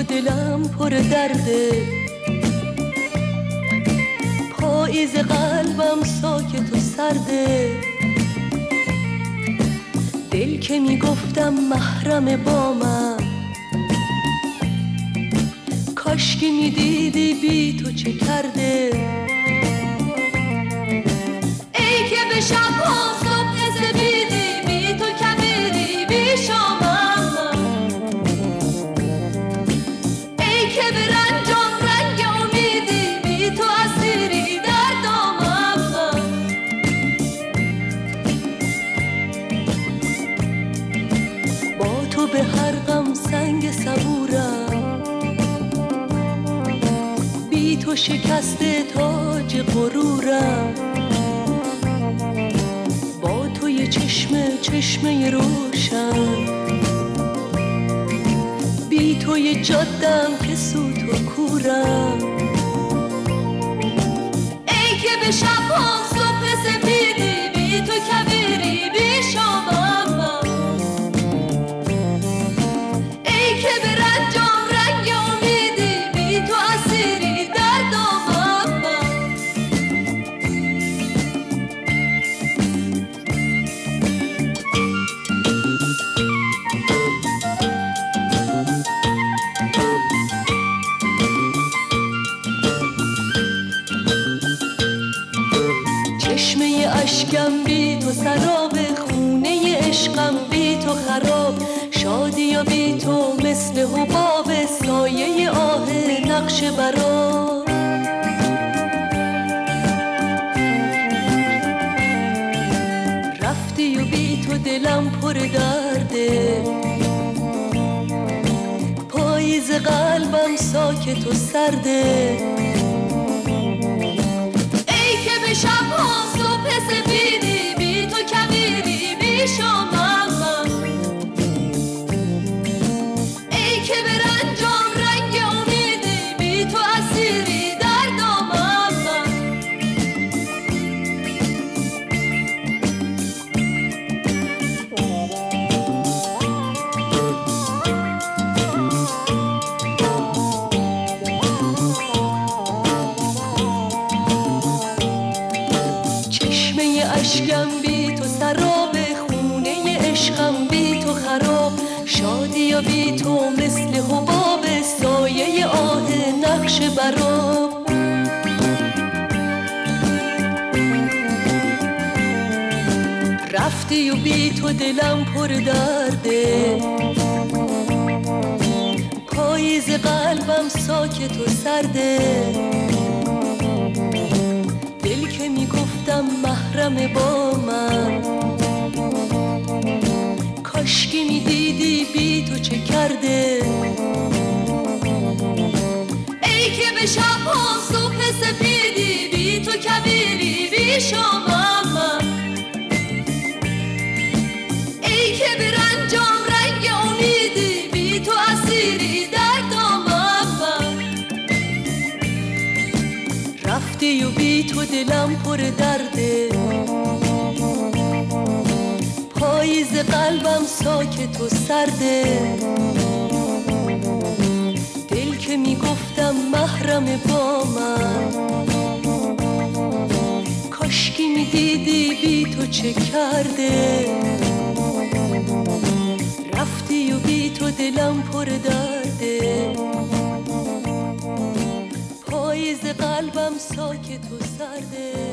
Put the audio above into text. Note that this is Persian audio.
تو دلم پر درده، پاییز قلبم ساکت و سرده. دل که میگفتم محرم با من، کاشکی میدیدی بی تو چه کرده. ای که به شب‌ها صبح سپیدی، بی تو کبیری بی شامم. ای که به رنجام رنگ امیدی، بی تو اسیری در دامم. با تو به هر غم سنگ صبورم، بی تو شکسته تاج غرورم. با تو یه چشمه روشن، بی تو یه جادم که سوت و کورم. ای که به شب‌ها صبح سپیدی، بی تو کبیری بی شامم. ای که به رنجام رنگ امیدی، بی تو اسیری در دامم. چشمه اشکم بی تو سراب، خونه عشقم بی تو خراب. شادی و بی تو مثل حباب، سایه آه نقش براب. رفتی و بی تو دلم پر درده، پاییز قلبم ساکت و سرده. ای که به شب‌ها صبح سپیدی، بی تو کبیری بی شامم. ای که به رنجام رنگ امیدی، بی تو اسیری در دامم. چشمه اشکم بی تو سراب، خونه عشقم بی تو خراب. شادی و بی تو مثل حباب، سایه آه نقش براب. رفتی و بی تو دلم پر درده، پاییز قلبم ساکت و سرده. دل که میگفتم محرم با من، کاشکی میدیدی بی تو چه کرده. ای که به شب‌ها صبح سپیدی، بی تو کبیری بی شامم. ای که به رنجام رنگ امیدی، بی تو اسیری در دامم. رفتی و بی تو دلم پر درده، پاییز قلبم ساکت و سرده. دل که میگفتم محرم با من، کاشکی میدیدی بی تو چه کرده. رفتی و بی تو دلم پر درده، پاییز قلبم ساکت و سرده.